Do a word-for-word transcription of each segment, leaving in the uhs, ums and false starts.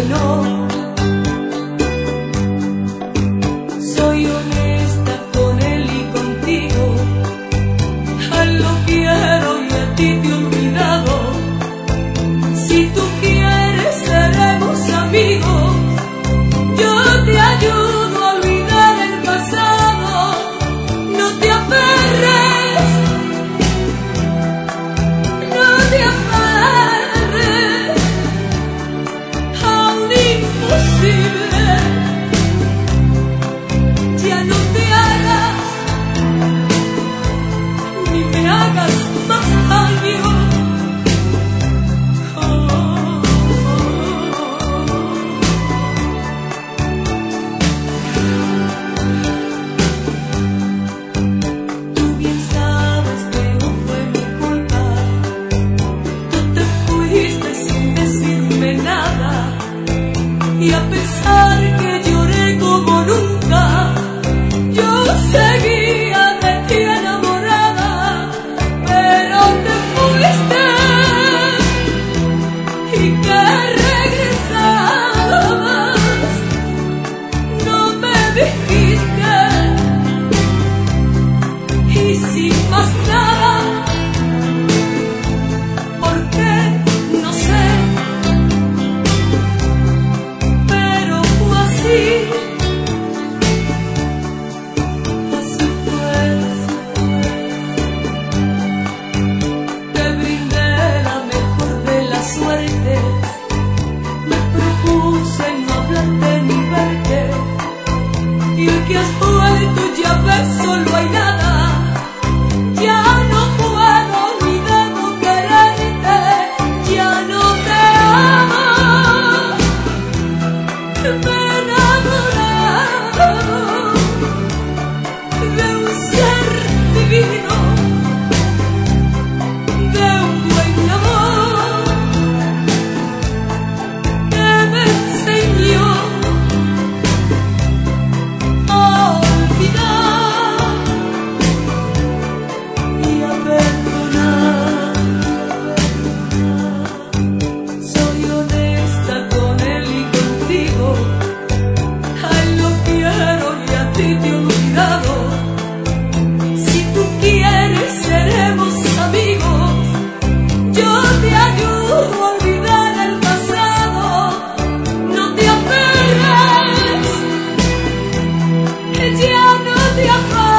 divino. Soy honesta con él y contigo. A él lo quiero y a ti te he olvidado. Si tú quieres seremos amigos. Yo te ayudo a olvidar el pasado. No te aferres, no te aferres a un imposible. Ya no te hagas, ni me hagas más daño. Y a pesar que lloré como nunca, yo seguía de ti enamorada, pero te fuiste y que regresabas, no me dijiste. Y sin más nada, ¿por qué? No sé. Así fue, te brindé la mejor de la suerte, me propuse no hablarte ni verte, y hoy que has vuelto ya ves, solo hay nada. Ya no puedo olvidar no quererte, ya no te amo. De un ser divino, de un buen amor que me enseñó a olvidar y a perdonar. Soy honesta con él y contigo. A él lo quiero y a ti te he olvidado. Si tú quieres seremos amigos. Yo te ayudo a olvidar el pasado. No te aferres, ya no te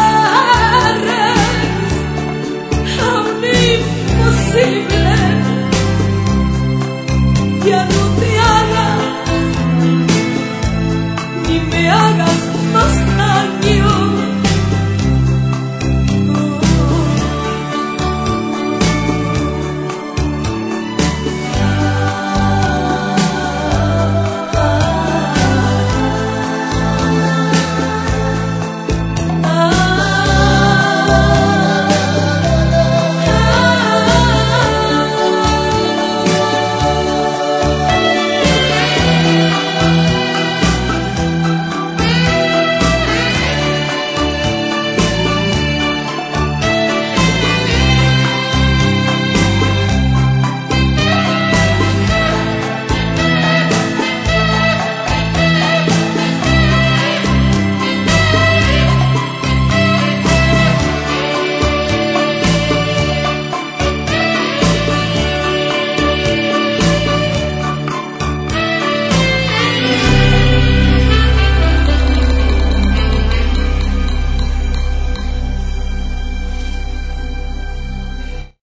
aferres a un imposible. Ya no te